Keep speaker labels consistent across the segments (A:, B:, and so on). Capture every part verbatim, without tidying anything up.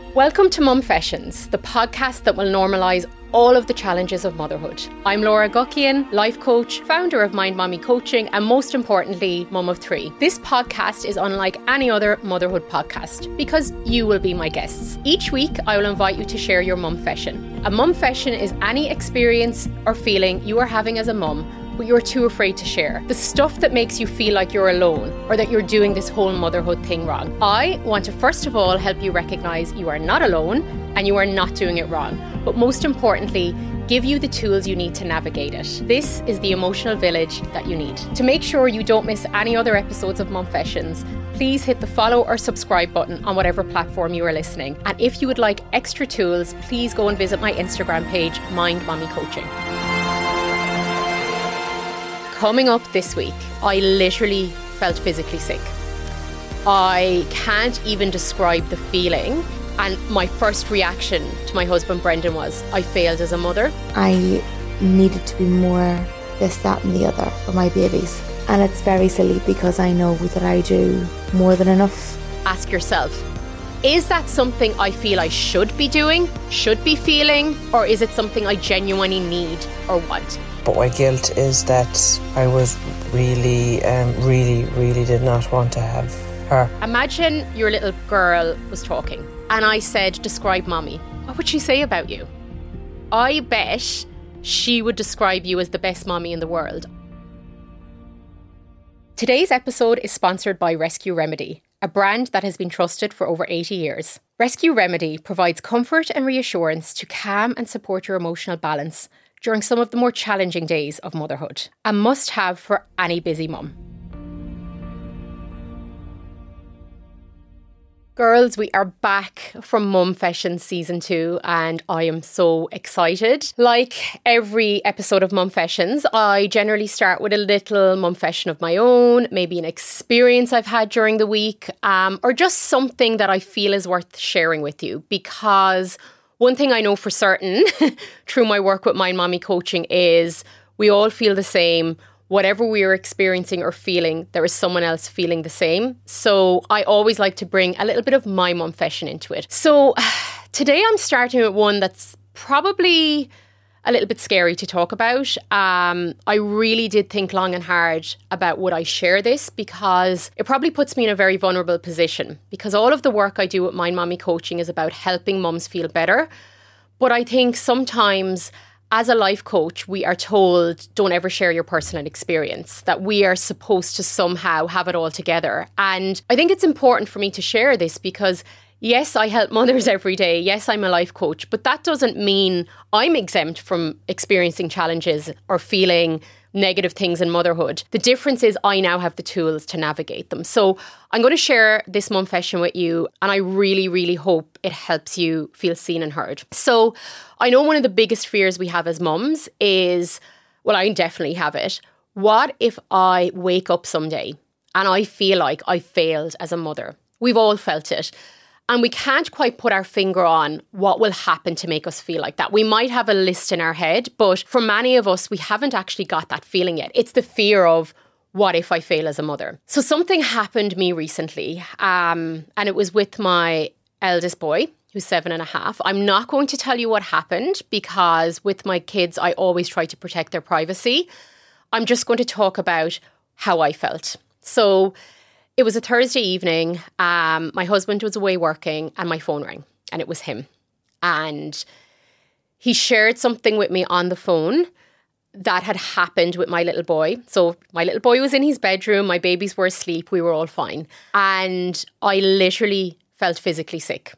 A: Welcome to Mumfessions, the podcast that will normalise all of the challenges of motherhood. I'm Laura Guckian, life coach, founder of Mind Mommy Coaching, and most importantly, mum of three. This podcast is unlike any other motherhood podcast because you will be my guests. Each week, I will invite you to share your mumfession. A mumfession is any experience or feeling you are having as a mum but you're too afraid to share. The stuff that makes you feel like you're alone or that you're doing this whole motherhood thing wrong. I want to first of all help you recognise you are not alone and you are not doing it wrong. But most importantly, give you the tools you need to navigate it. This is the emotional village that you need. To make sure you don't miss any other episodes of Mumfessions, please hit the follow or subscribe button on whatever platform you are listening. And if you would like extra tools, please go and visit my Instagram page, Mind Mommy Coaching. Coming up this week, I literally felt physically sick. I can't even describe the feeling. And my first reaction to my husband, Brendan, was I failed as a mother.
B: I needed to be more this, that and the other for my babies. And it's very silly because I know that I do more than enough.
A: Ask yourself, is that something I feel I should be doing, should be feeling, or is it something I genuinely need or want?
C: But my guilt is that I was really, um, really, really did not want to have her.
A: Imagine your little girl was talking and I said, describe mommy. What would she say about you? I bet she would describe you as the best mommy in the world. Today's episode is sponsored by Rescue Remedy, a brand that has been trusted for over eighty years. Rescue Remedy provides comfort and reassurance to calm and support your emotional balance during some of the more challenging days of motherhood. A must-have for any busy mum. Girls, we are back from Mumfessions season two and I am so excited. Like every episode of Mumfessions, I generally start with a little mumfession of my own, maybe an experience I've had during the week, um, or just something that I feel is worth sharing with you. Because one thing I know for certain through my work with Mind Mommy Coaching is we all feel the same. Whatever we are experiencing or feeling, there is someone else feeling the same. So I always like to bring a little bit of my mumfession into it. So today I'm starting with one that's probably a little bit scary to talk about. Um, I really did think long and hard about would I share this because it probably puts me in a very vulnerable position because all of the work I do with Mind Mommy Coaching is about helping mums feel better. But I think sometimes as a life coach, we are told don't ever share your personal experience, that we are supposed to somehow have it all together. And I think it's important for me to share this because yes, I help mothers every day. Yes, I'm a life coach, but that doesn't mean I'm exempt from experiencing challenges or feeling negative things in motherhood. The difference is I now have the tools to navigate them. So I'm going to share this mumfession with you and I really, really hope it helps you feel seen and heard. So I know one of the biggest fears we have as mums is, well, I definitely have it. What if I wake up someday and I feel like I failed as a mother? We've all felt it. And we can't quite put our finger on what will happen to make us feel like that. We might have a list in our head, but for many of us, we haven't actually got that feeling yet. It's the fear of, what if I fail as a mother? So something happened to me recently, um, and it was with my eldest boy, who's seven and a half. I'm not going to tell you what happened because with my kids, I always try to protect their privacy. I'm just going to talk about how I felt. So it was a Thursday evening. Um, my husband was away working and my phone rang and it was him. And he shared something with me on the phone that had happened with my little boy. So my little boy was in his bedroom. My babies were asleep. We were all fine. And I literally felt physically sick.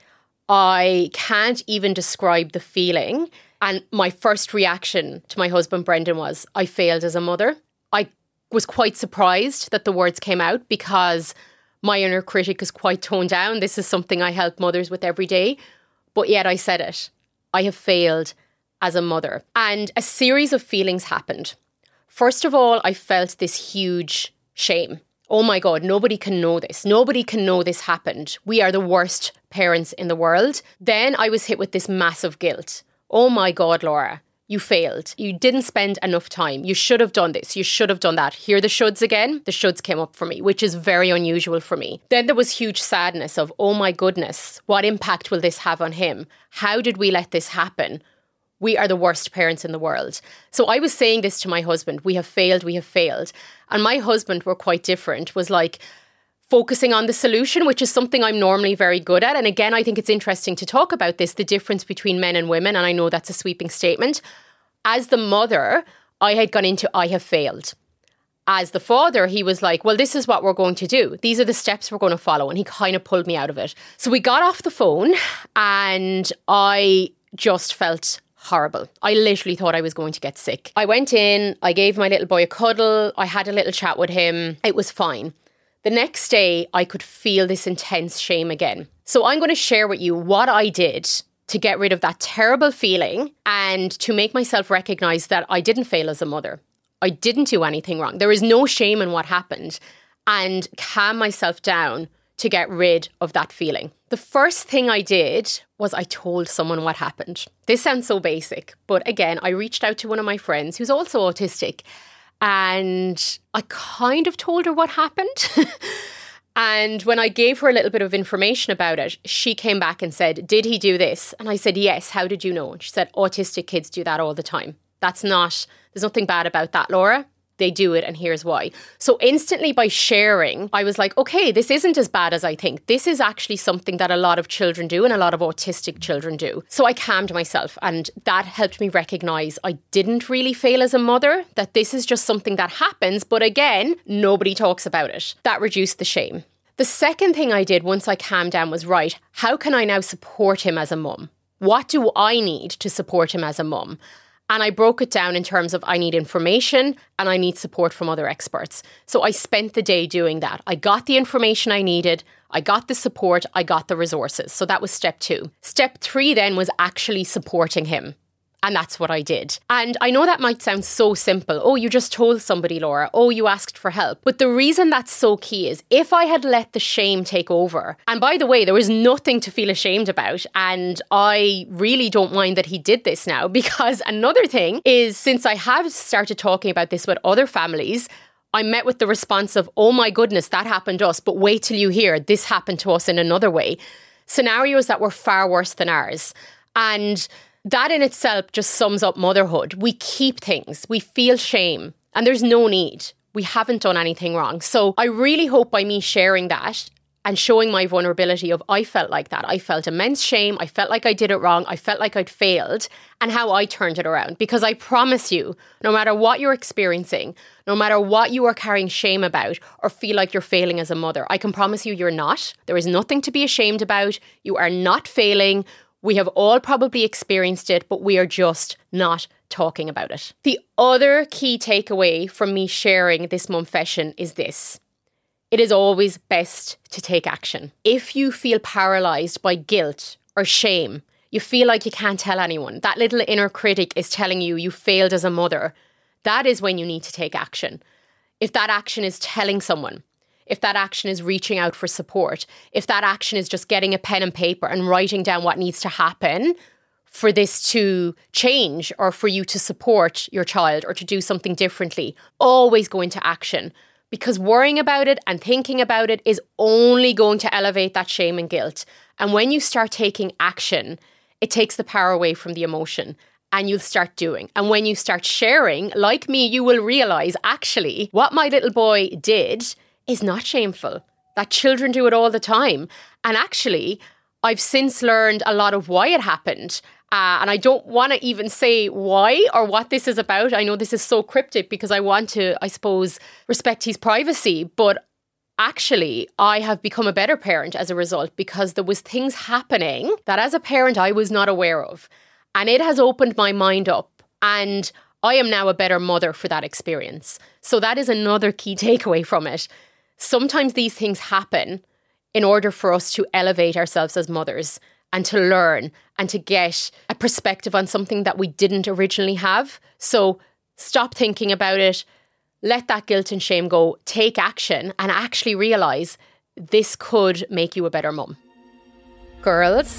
A: I can't even describe the feeling. And my first reaction to my husband, Brendan, was I failed as a mother. I was quite surprised that the words came out because my inner critic is quite toned down. This is something I help mothers with every day. But yet I said it. I have failed as a mother. And a series of feelings happened. First of all, I felt this huge shame. Oh my God, nobody can know this. Nobody can know this happened. We are the worst parents in the world. Then I was hit with this massive guilt. Oh my God, Laura, You failed. You didn't spend enough time. You should have done this. You should have done that. Here the shoulds again. The shoulds came up for me, which is very unusual for me. Then there was huge sadness of, oh my goodness, what impact will this have on him? How did we let this happen? We are the worst parents in the world. So I was saying this to my husband. We have failed. We have failed. And my husband were quite different, was like, focusing on the solution, which is something I'm normally very good at. And again, I think it's interesting to talk about this, the difference between men and women. And I know that's a sweeping statement. As the mother, I had gone into, I have failed. As the father, he was like, well, this is what we're going to do. These are the steps we're going to follow. And he kind of pulled me out of it. So we got off the phone and I just felt horrible. I literally thought I was going to get sick. I went in, I gave my little boy a cuddle. I had a little chat with him. It was fine. The next day, I could feel this intense shame again. So I'm going to share with you what I did to get rid of that terrible feeling and to make myself recognise that I didn't fail as a mother. I didn't do anything wrong. There is no shame in what happened, and calm myself down to get rid of that feeling. The first thing I did was I told someone what happened. This sounds so basic, but again, I reached out to one of my friends who's also autistic. And I kind of told her what happened. And when I gave her a little bit of information about it, she came back and said, did he do this? And I said, yes. How did you know? And she said, autistic kids do that all the time. That's not, there's nothing bad about that, Laura. They do it, and here's why. So instantly by sharing, I was like, okay, this isn't as bad as I think. This is actually something that a lot of children do and a lot of autistic children do. So I calmed myself, and that helped me recognise I didn't really fail as a mother, that this is just something that happens. But again, nobody talks about it. That reduced the shame. The second thing I did once I calmed down was, right, how can I now support him as a mum? What do I need to support him as a mum? And I broke it down in terms of I need information and I need support from other experts. So I spent the day doing that. I got the information I needed. I got the support. I got the resources. So that was step two. Step three then was actually supporting him. And that's what I did. And I know that might sound so simple. Oh, you just told somebody, Laura. Oh, you asked for help. But the reason that's so key is if I had let the shame take over, and by the way, there was nothing to feel ashamed about. And I really don't mind that he did this now, because another thing is, since I have started talking about this with other families, I met with the response of, oh my goodness, that happened to us. But wait till you hear this happened to us in another way. Scenarios that were far worse than ours. And that in itself just sums up motherhood. We keep things. We feel shame. And there's no need. We haven't done anything wrong. So I really hope by me sharing that and showing my vulnerability of I felt like that. I felt immense shame. I felt like I did it wrong. I felt like I'd failed, and how I turned it around. Because I promise you, no matter what you're experiencing, no matter what you are carrying shame about or feel like you're failing as a mother, I can promise you you're not. There is nothing to be ashamed about. You are not failing. We have all probably experienced it, but we are just not talking about it. The other key takeaway from me sharing this mumfession is this. It is always best to take action. If you feel paralysed by guilt or shame, you feel like you can't tell anyone, that little inner critic is telling you you failed as a mother, that is when you need to take action. If that action is telling someone, if that action is reaching out for support, if that action is just getting a pen and paper and writing down what needs to happen for this to change or for you to support your child or to do something differently, always go into action, because worrying about it and thinking about it is only going to elevate that shame and guilt. And when you start taking action, it takes the power away from the emotion. And you'll start doing. And when you start sharing, like me, you will realise actually what my little boy did is not shameful. That children do it all the time. And actually, I've since learned a lot of why it happened. Uh, and I don't want to even say why or what this is about. I know this is so cryptic because I want to, I suppose, respect his privacy. But actually, I have become a better parent as a result, because there was things happening that as a parent I was not aware of. And it has opened my mind up. And I am now a better mother for that experience. So that is another key takeaway from it. Sometimes these things happen in order for us to elevate ourselves as mothers and to learn and to get a perspective on something that we didn't originally have. So stop thinking about it. Let that guilt and shame go. Take action and actually realise this could make you a better mum. Girls,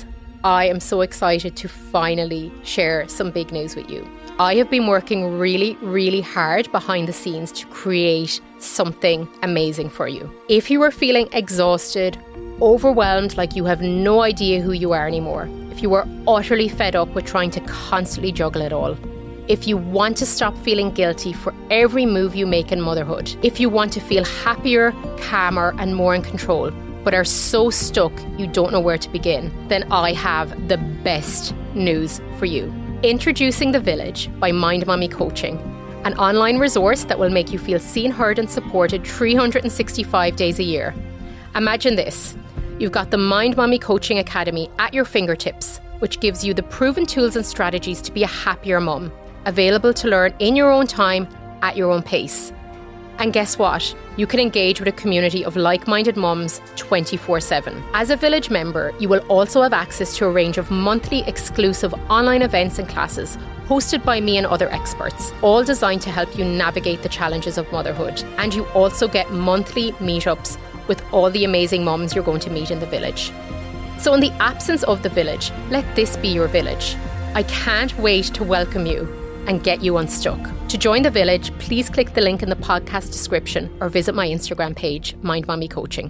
A: I am so excited to finally share some big news with you. I have been working really, really hard behind the scenes to create something amazing for you. If you are feeling exhausted, overwhelmed, like you have no idea who you are anymore, if you are utterly fed up with trying to constantly juggle it all, if you want to stop feeling guilty for every move you make in motherhood, if you want to feel happier, calmer, and more in control, but are so stuck you don't know where to begin, then I have the best news for you. Introducing The Village by Mind Mommy Coaching, an online resource that will make you feel seen, heard, and supported three hundred sixty-five days a year. Imagine this. You've got the Mind Mommy Coaching Academy at your fingertips, which gives you the proven tools and strategies to be a happier mum, available to learn in your own time, at your own pace. And guess what? You can engage with a community of like-minded mums twenty-four seven. As a Village member, you will also have access to a range of monthly exclusive online events and classes hosted by me and other experts, all designed to help you navigate the challenges of motherhood. And you also get monthly meetups with all the amazing mums you're going to meet in the Village. So in the absence of the Village, let this be your Village. I can't wait to welcome you and get you unstuck. To join the Village, please click the link in the podcast description or visit my Instagram page, Mind Mommy Coaching.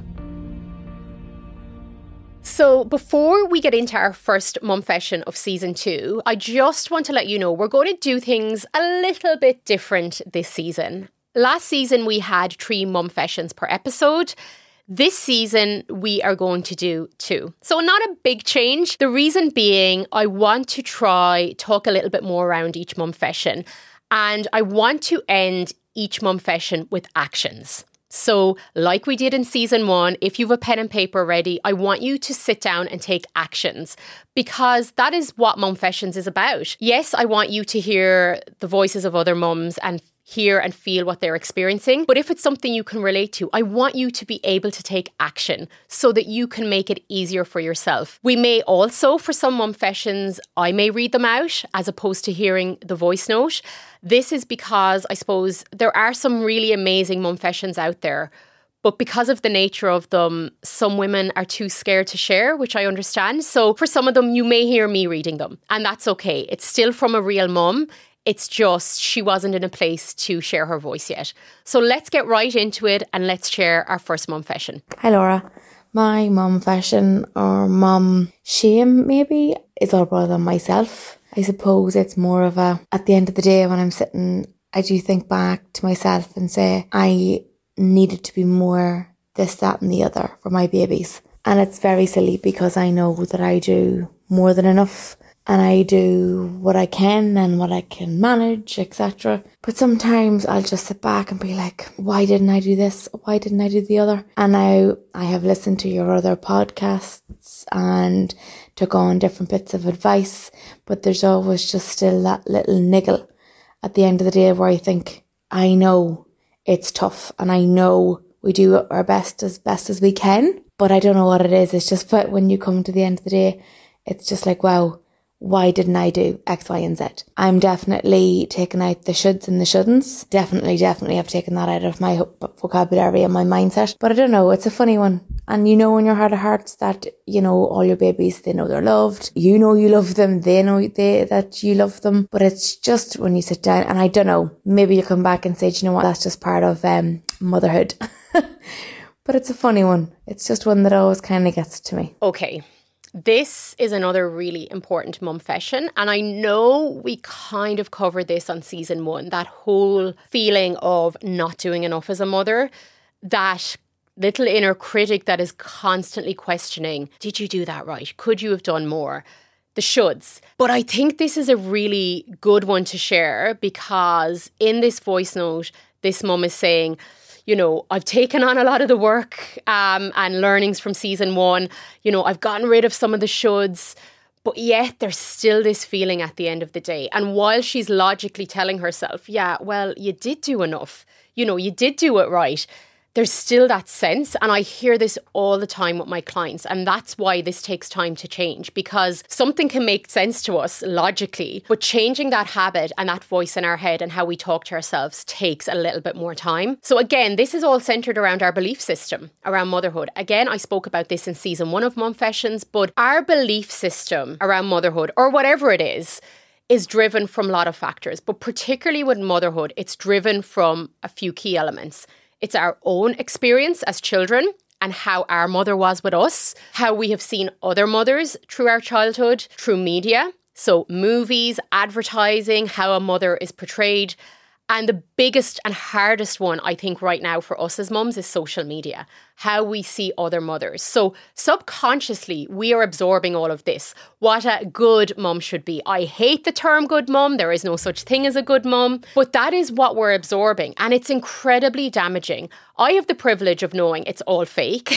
A: So before we get into our first Mumfession of season two, I just want to let you know we're going to do things a little bit different this season. Last season we had three Mumfessions per episode. This season, we are going to do two. So not a big change. The reason being, I want to try talk a little bit more around each Mumfession. And I want to end each Mumfession with actions. So like we did in season one, if you have a pen and paper ready, I want you to sit down and take actions, because that is what Mumfessions is about. Yes, I want you to hear the voices of other mums and hear and feel what they're experiencing. But if it's something you can relate to, I want you to be able to take action so that you can make it easier for yourself. We may also, for some Mumfessions, I may read them out as opposed to hearing the voice note. This is because I suppose there are some really amazing Mumfessions out there, but because of the nature of them, some women are too scared to share, which I understand. So for some of them, you may hear me reading them, and that's okay. It's still from a real mum. It's just she wasn't in a place to share her voice yet. So let's get right into it and let's share our first Mumfession.
B: Hi Laura. My Mumfession, or mum shame maybe, is all brought on myself. I suppose it's more of a, at the end of the day when I'm sitting, I do think back to myself and say I needed to be more this, that and the other for my babies. And it's very silly because I know that I do more than enough. And I do what I can and what I can manage, et cetera. But sometimes I'll just sit back and be like, why didn't I do this? Why didn't I do the other? And now I have listened to your other podcasts and took on different bits of advice. But there's always just still that little niggle at the end of the day where I think, I know it's tough and I know we do our best as best as we can. But I don't know what it is. It's just, but when you come to the end of the day, it's just like, wow. Why didn't I do X, Y, and Z? I'm definitely taking out the shoulds and the shouldn'ts. Definitely, definitely have taken that out of my vocabulary and my mindset. But I don't know, it's a funny one. And you know in your heart of hearts that, you know, all your babies, they know they're loved. You know you love them. They know they that you love them. But it's just when you sit down, and I don't know, maybe you come back and say, do you know what, that's just part of um, motherhood. But it's a funny one. It's just one that always kind of gets to me.
A: Okay. This is another really important Mumfession, and I know we kind of covered this on season one, that whole feeling of not doing enough as a mother, that little inner critic that is constantly questioning, did you do that right? Could you have done more? The shoulds. But I think this is a really good one to share, because in this voice note, this mum is saying, you know, I've taken on a lot of the work um, and learnings from season one. You know, I've gotten rid of some of the shoulds, but yet there's still this feeling at the end of the day. And while she's logically telling herself, yeah, well, you did do enough, you know, you did do it right, there's still that sense, and I hear this all the time with my clients, and that's why this takes time to change, because something can make sense to us logically, but changing that habit and that voice in our head and how we talk to ourselves takes a little bit more time. So again, this is all centered around our belief system, around motherhood. Again, I spoke about this in season one of Mumfessions, but our belief system around motherhood, or whatever it is, is driven from a lot of factors, but particularly with motherhood, it's driven from a few key elements. It's our own experience as children and how our mother was with us, how we have seen other mothers through our childhood, through media, so movies, advertising, how a mother is portrayed. And the biggest and hardest one, I think, right now for us as mums is social media, how we see other mothers. So subconsciously, we are absorbing all of this, what a good mum should be. I hate the term good mum. There is no such thing as a good mum. But that is what we're absorbing. And it's incredibly damaging. I have the privilege of knowing it's all fake.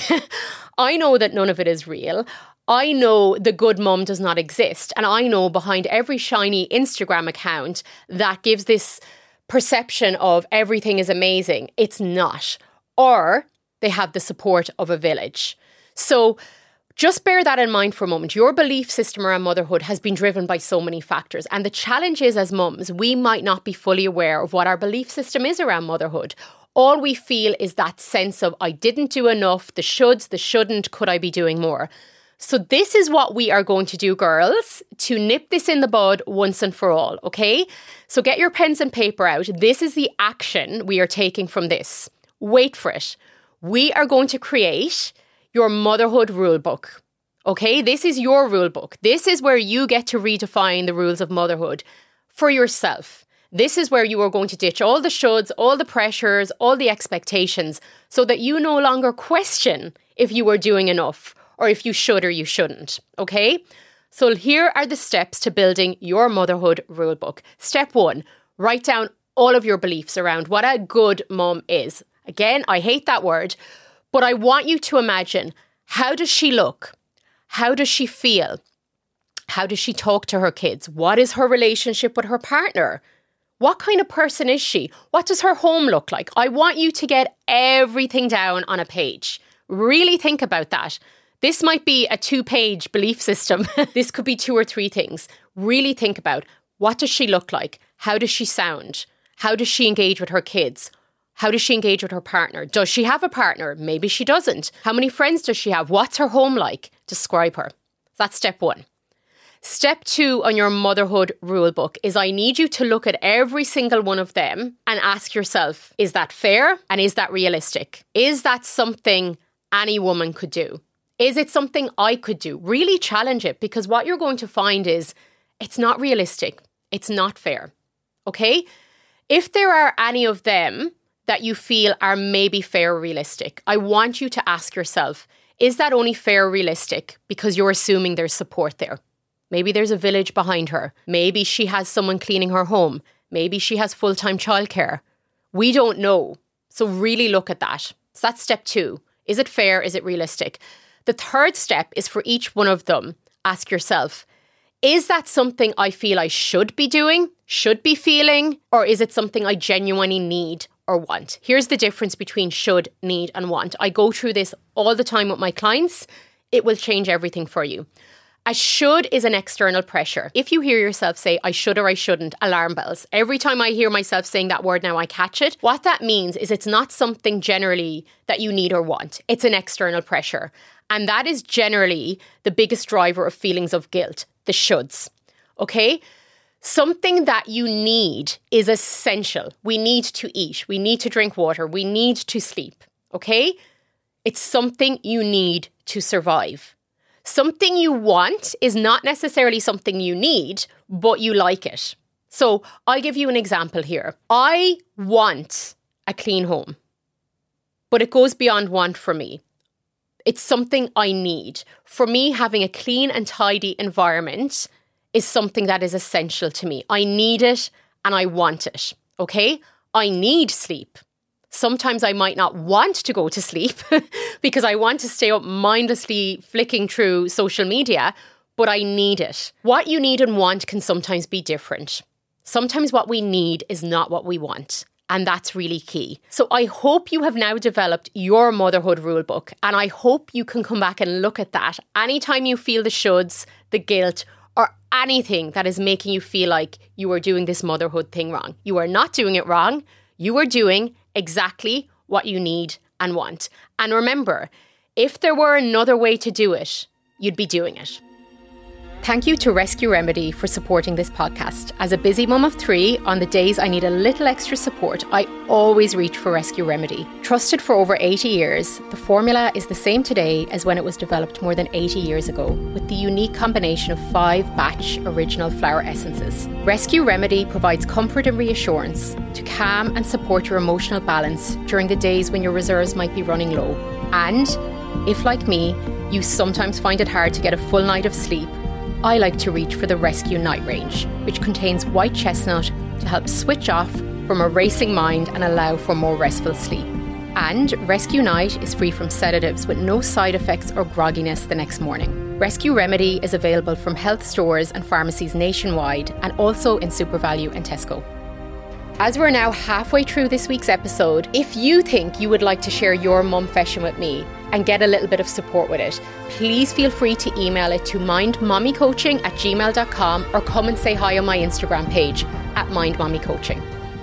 A: I know that none of it is real. I know the good mum does not exist. And I know behind every shiny Instagram account that gives this perception of everything is amazing, it's not. Or they have the support of a village. So just bear that in mind for a moment. Your belief system around motherhood has been driven by so many factors. And the challenge is, as mums, we might not be fully aware of what our belief system is around motherhood. All we feel is that sense of, I didn't do enough, the shoulds, the shouldn't, could I be doing more? So this is what we are going to do, girls, to nip this in the bud once and for all, okay? So get your pens and paper out. This is the action we are taking from this. Wait for it. We are going to create your motherhood rule book, okay? This is your rule book. This is where you get to redefine the rules of motherhood for yourself. This is where you are going to ditch all the shoulds, all the pressures, all the expectations, so that you no longer question if you are doing enough, or if you should or you shouldn't, okay? So here are the steps to building your motherhood rulebook. Step one, write down all of your beliefs around what a good mum is. Again, I hate that word, but I want you to imagine, how does she look? How does she feel? How does she talk to her kids? What is her relationship with her partner? What kind of person is she? What does her home look like? I want you to get everything down on a page. Really think about that. This might be a two-page belief system. This could be two or three things. Really think about, what does she look like? How does she sound? How does she engage with her kids? How does she engage with her partner? Does she have a partner? Maybe she doesn't. How many friends does she have? What's her home like? Describe her. That's step one. Step two on your motherhood rulebook is, I need you to look at every single one of them and ask yourself, is that fair? And is that realistic? Is that something any woman could do? Is it something I could do? Really challenge it, because what you're going to find is it's not realistic. It's not fair. Okay? If there are any of them that you feel are maybe fair or realistic, I want you to ask yourself, is that only fair or realistic because you're assuming there's support there? Maybe there's a village behind her. Maybe she has someone cleaning her home. Maybe she has full-time childcare. We don't know. So really look at that. So that's step two. Is it fair? Is it realistic? The third step is, for each one of them, ask yourself, is that something I feel I should be doing, should be feeling, or is it something I genuinely need or want? Here's the difference between should, need, and want. I go through this all the time with my clients. It will change everything for you. A should is an external pressure. If you hear yourself say, I should or I shouldn't, alarm bells. Every time I hear myself saying that word now, I catch it. What that means is it's not something generally that you need or want. It's an external pressure. And that is generally the biggest driver of feelings of guilt, the shoulds. Okay? Something that you need is essential. We need to eat. We need to drink water. We need to sleep. Okay? It's something you need to survive. Something you want is not necessarily something you need, but you like it. So I'll give you an example here. I want a clean home, but it goes beyond want for me. It's something I need. For me, having a clean and tidy environment is something that is essential to me. I need it and I want it, okay? I need sleep. Sometimes I might not want to go to sleep because I want to stay up mindlessly flicking through social media, but I need it. What you need and want can sometimes be different. Sometimes what we need is not what we want. And that's really key. So I hope you have now developed your motherhood rulebook, and I hope you can come back and look at that anytime you feel the shoulds, the guilt, or anything that is making you feel like you are doing this motherhood thing wrong. You are not doing it wrong. You are doing exactly what you need and want. And remember, if there were another way to do it, you'd be doing it. Thank you to Rescue Remedy for supporting this podcast. As a busy mum of three, on the days I need a little extra support, I always reach for Rescue Remedy. Trusted for over eighty years, the formula is the same today as when it was developed more than eighty years ago, with the unique combination of five batch original flower essences. Rescue Remedy provides comfort and reassurance to calm and support your emotional balance during the days when your reserves might be running low. And if, like me, you sometimes find it hard to get a full night of sleep, I like to reach for the Rescue Night range, which contains white chestnut to help switch off from a racing mind and allow for more restful sleep. And Rescue Night is free from sedatives with no side effects or grogginess the next morning. Rescue Remedy is available from health stores and pharmacies nationwide and also in SuperValu and Tesco. As we're now halfway through this week's episode, if you think you would like to share your mumfession with me and get a little bit of support with it, please feel free to email it to mindmommycoaching at gmail dot com or come and say hi on my Instagram page at mindmommycoaching.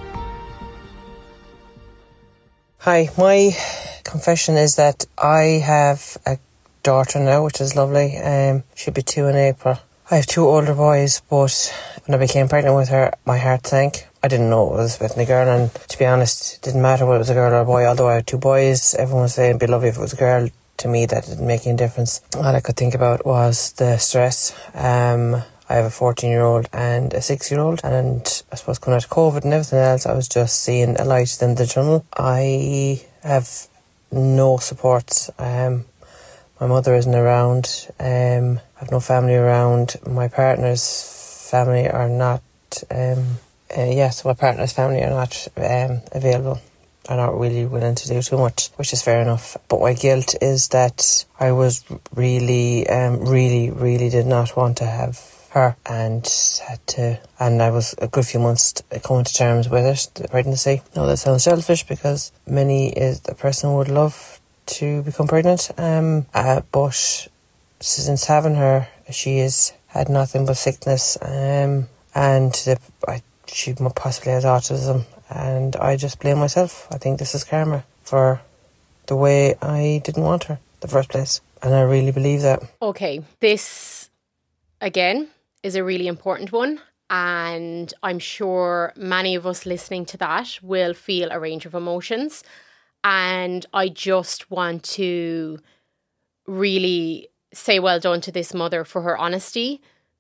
C: Hi, my confession is that I have a daughter now, which is lovely. Um, she'll be two in April. I have two older boys, but when I became pregnant with her, my heart sank. I didn't know it was with a girl, and to be honest, it didn't matter whether it was a girl or a boy. Although I had two boys, everyone was saying it'd be lovely if it was a girl. To me, that didn't make any difference. All I could think about was the stress. Um, I have a fourteen-year-old and a six-year-old, and I suppose coming out of COVID and everything else, I was just seeing a light in the tunnel. I have no support. Um, my mother isn't around. Um, I have no family around. My partner's family are not... Um, Uh, yes, yeah, so my partner's family are not um, available. Are not really willing to do too much, which is fair enough. But my guilt is that I was really, um, really, really did not want to have her, and had to. And I was a good few months coming to terms with it, the pregnancy. Now that sounds selfish, because many is the person would love to become pregnant. Um, uh, but since having her, she has had nothing but sickness. Um, and the, I. She possibly has autism, and I just blame myself. I think this is karma for the way I didn't want her in the first place, and I really believe that.
A: Okay, this, again, is a really important one, and I'm sure many of us listening to that will feel a range of emotions, and I just want to really say well done to this mother for her honesty,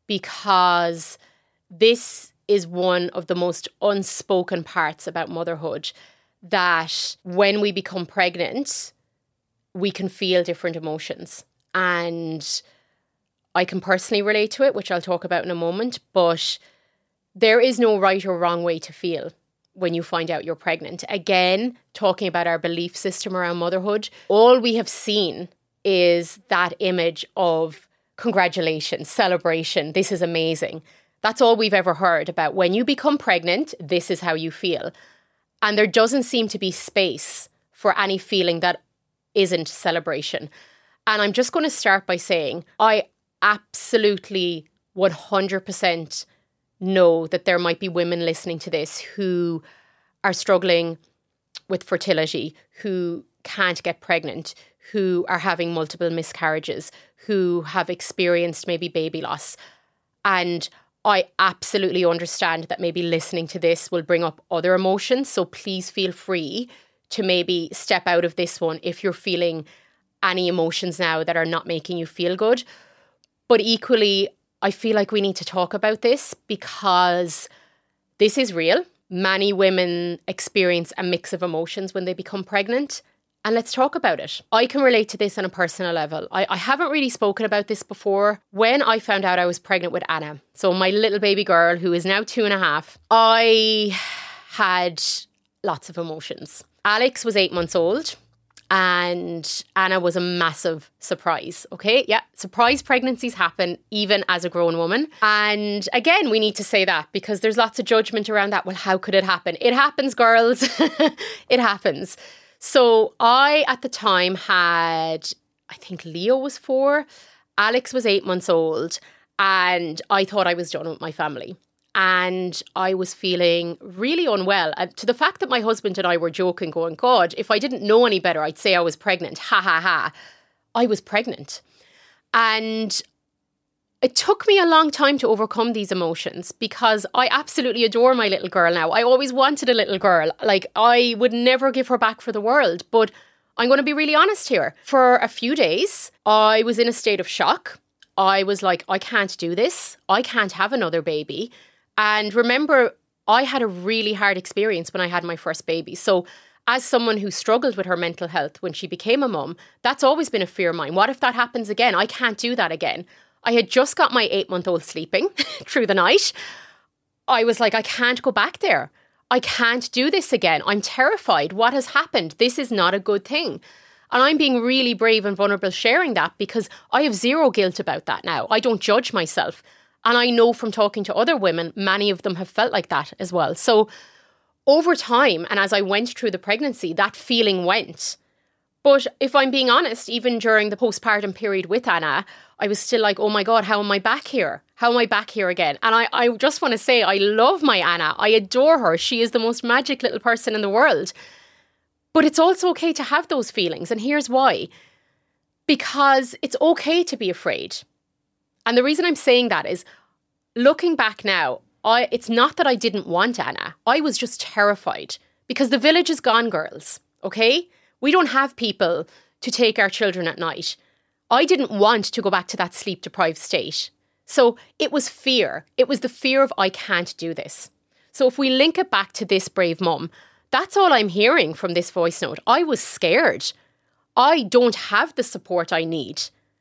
A: because this is one of the most unspoken parts about motherhood, that when we become pregnant, we can feel different emotions. And I can personally relate to it, which I'll talk about in a moment, but there is no right or wrong way to feel when you find out you're pregnant. Again, talking about our belief system around motherhood, all we have seen is that image of congratulations, celebration, this is amazing. That's all we've ever heard about. When you become pregnant, this is how you feel. And there doesn't seem to be space for any feeling that isn't celebration. And I'm just going to start by saying, I absolutely one hundred percent know that there might be women listening to this who are struggling with fertility, who can't get pregnant, who are having multiple miscarriages, who have experienced maybe baby loss. And I absolutely understand that maybe listening to this will bring up other emotions. So please feel free to maybe step out of this one if you're feeling any emotions now that are not making you feel good. But equally, I feel like we need to talk about this, because this is real. Many women experience a mix of emotions when they become pregnant. And let's talk about it. I can relate to this on a personal level. I, I haven't really spoken about this before. When I found out I was pregnant with Anna, so my little baby girl, who is now two and a half, I had lots of emotions. Alex was eight months old, And Anna was a massive surprise, okay? Yeah, surprise pregnancies happen even as a grown woman. And again, we need to say that because there's lots of judgment around that. Well, how could it happen? It happens, girls. It happens. So I, at the time, had, I think Leo was four, Alex was eight months old, and I thought I was done with my family. And I was feeling really unwell, uh, to the fact that my husband and I were joking, going, God, if I didn't know any better, I'd say I was pregnant. Ha, ha, ha. I was pregnant. And it took me a long time to overcome these emotions because I absolutely adore my little girl now. I always wanted a little girl. Like, I would never give her back for the world. But I'm going to be really honest here. For a few days, I was in a state of shock. I was like, I can't do this. I can't have another baby. And remember, I had a really hard experience when I had my first baby. So as someone who struggled with her mental health when she became a mum, that's always been a fear of mine. What if that happens again? I can't do that again. I had just got my eight-month-old sleeping through the night. I was like, I can't go back there. I can't do this again. I'm terrified. What has happened? This is not a good thing. And I'm being really brave and vulnerable sharing that because I have zero guilt about that now. I don't judge myself. And I know from talking to other women, many of them have felt like that as well. So over time, and as I went through the pregnancy, that feeling went. But if I'm being honest, even during the postpartum period with Anna, I was still like, oh my God, how am I back here? How am I back here again? And I, I just want to say, I love my Anna. I adore her. She is the most magic little person in the world. But it's also okay to have those feelings. And here's why. Because it's okay to be afraid. And the reason I'm saying that is, looking back now, I, it's not that I didn't want Anna. I was just terrified because the village is gone, girls, okay? We don't have people to take our children at night. I didn't want to go back to that sleep-deprived state. So it was fear. It was the fear of I can't do this. So if we link it back to this brave mum, that's all I'm hearing from this voice note. I was scared. I don't have the support I need.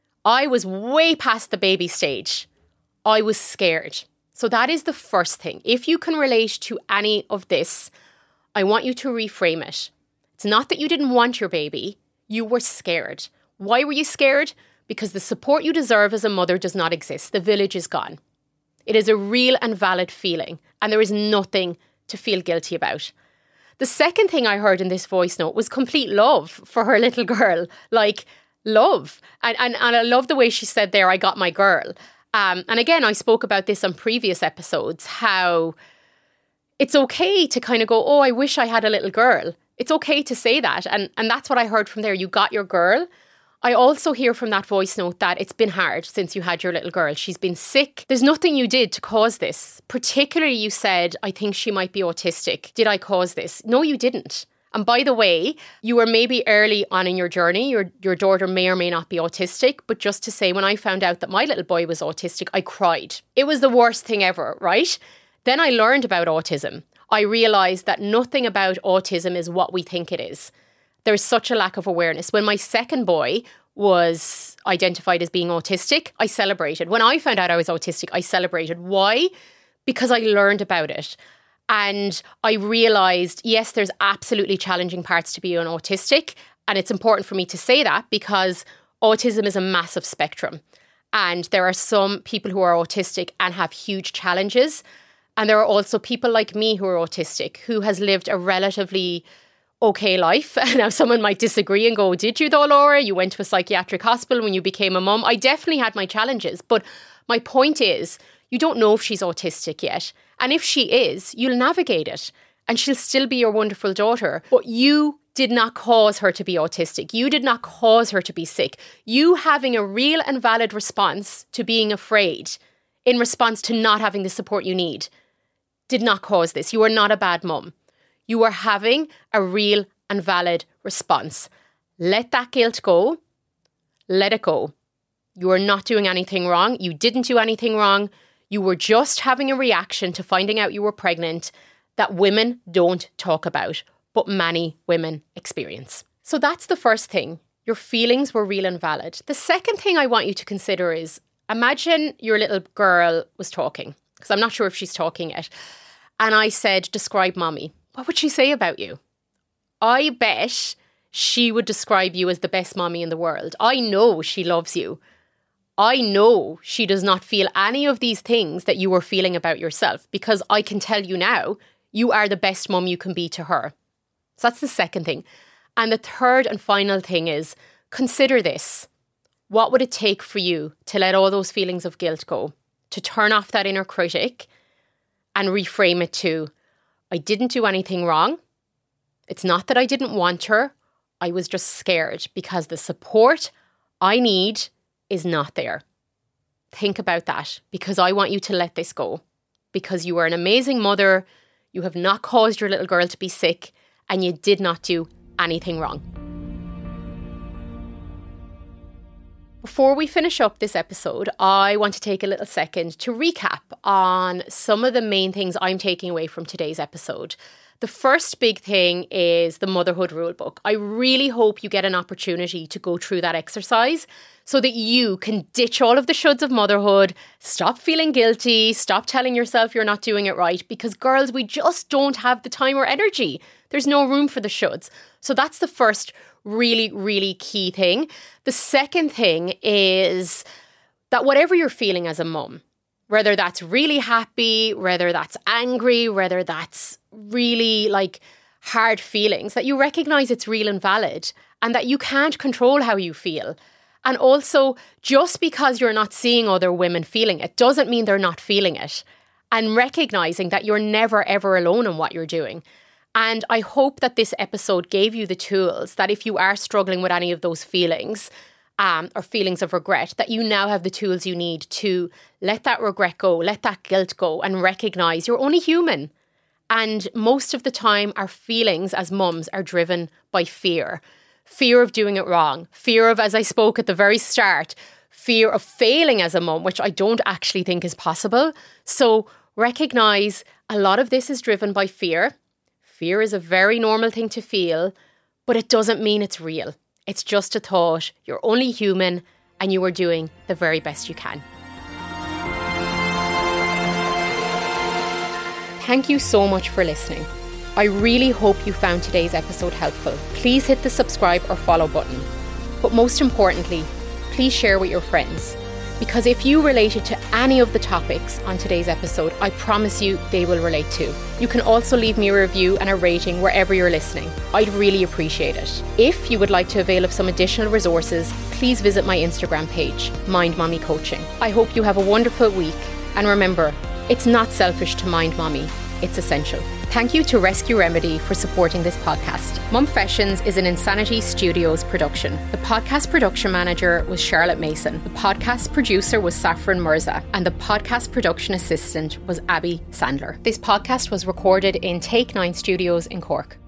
A: I was way past the baby stage. I was scared. So that is the first thing. If you can relate to any of this, I want you to reframe it. It's not that you didn't want your baby. You were scared. Why were you scared? Because the support you deserve as a mother does not exist. The village is gone. It is a real and valid feeling, and there is nothing to feel guilty about. The second thing I heard in this voice note was complete love for her little girl. Like, love. And, and, and I love the way she said there, I got my girl. Um, and again, I spoke about this on previous episodes, how it's okay to kind of go, oh, I wish I had a little girl. It's okay to say that. And, and that's what I heard from there. You got your girl. I also hear from that voice note that it's been hard since you had your little girl. She's been sick. There's nothing you did to cause this. Particularly, you said, I think she might be autistic. Did I cause this? No, you didn't. And by the way, you were maybe early on in your journey. Your your daughter may or may not be autistic. But just to say, when I found out that my little boy was autistic, I cried. It was the worst thing ever, right? Then I learned about autism. I realised that nothing about autism is what we think it is. There's such a lack of awareness. When my second boy was identified as being autistic, I celebrated. When I found out I was autistic, I celebrated. Why? Because I learned about it. And I realised, yes, there's absolutely challenging parts to being autistic. And it's important for me to say that because autism is a massive spectrum. And there are some people who are autistic and have huge challenges. And there are also people like me who are autistic, who has lived a relatively okay life. Now, someone might disagree and go, did you though, Laura? You went to a psychiatric hospital when you became a mum. I definitely had my challenges. But my point is, you don't know if she's autistic yet. And if she is, you'll navigate it. And she'll still be your wonderful daughter. But you did not cause her to be autistic. You did not cause her to be sick. You having a real and valid response to being afraid in response to not having the support you need did not cause this. You are not a bad mum. You are having a real and valid response. Let that guilt go. Let it go. You are not doing anything wrong. You didn't do anything wrong. You were just having a reaction to finding out you were pregnant that women don't talk about, but many women experience. So that's the first thing. Your feelings were real and valid. The second thing I want you to consider is, imagine your little girl was talking, because I'm not sure if she's talking yet. And I said, describe mommy. What would she say about you? I bet she would describe you as the best mommy in the world. I know she loves you. I know she does not feel any of these things that you were feeling about yourself, because I can tell you now, you are the best mum you can be to her. So that's the second thing. And the third and final thing is, consider this. What would it take for you to let all those feelings of guilt go? To turn off that inner critic and reframe it to, I didn't do anything wrong. It's not that I didn't want her. I was just scared because the support I need is not there. Think about that, because I want you to let this go, because you are an amazing mother. You have not caused your little girl to be sick, and you did not do anything wrong. Before we finish up this episode, I want to take a little second to recap on some of the main things I'm taking away from today's episode. The first big thing is the motherhood rulebook. I really hope you get an opportunity to go through that exercise so that you can ditch all of the shoulds of motherhood, stop feeling guilty, stop telling yourself you're not doing it right, because girls, we just don't have the time or energy. There's no room for the shoulds. So that's the first really, really key thing. The second thing is that whatever you're feeling as a mum, whether that's really happy, whether that's angry, whether that's really like hard feelings, that you recognise it's real and valid, and that you can't control how you feel. And also, just because you're not seeing other women feeling it doesn't mean they're not feeling it. And recognising that you're never ever alone in what you're doing. And I hope that this episode gave you the tools that if you are struggling with any of those feelings, Um, or feelings of regret, that you now have the tools you need to let that regret go, let that guilt go, and recognise you're only human. And most of the time, our feelings as mums are driven by fear. Fear of doing it wrong. Fear of, as I spoke at the very start, fear of failing as a mum, which I don't actually think is possible. So recognise a lot of this is driven by fear. Fear is a very normal thing to feel, but it doesn't mean it's real. It's just a thought. You're only human, and you are doing the very best you can. Thank you so much for listening. I really hope you found today's episode helpful. Please hit the subscribe or follow button. But most importantly, please share with your friends. Because if you related to any of the topics on today's episode, I promise you they will relate too. You can also leave me a review and a rating wherever you're listening. I'd really appreciate it. If you would like to avail of some additional resources, please visit my Instagram page, Mind Mommy Coaching. I hope you have a wonderful week. And remember, it's not selfish to mind mommy. It's essential. Thank you to Rescue Remedy for supporting this podcast. Mumfessions is an Insanity Studios production. The podcast production manager was Charlotte Mason. The podcast producer was Saffron Mirza. And the podcast production assistant was Abby Sandler. This podcast was recorded in Take Nine Studios in Cork.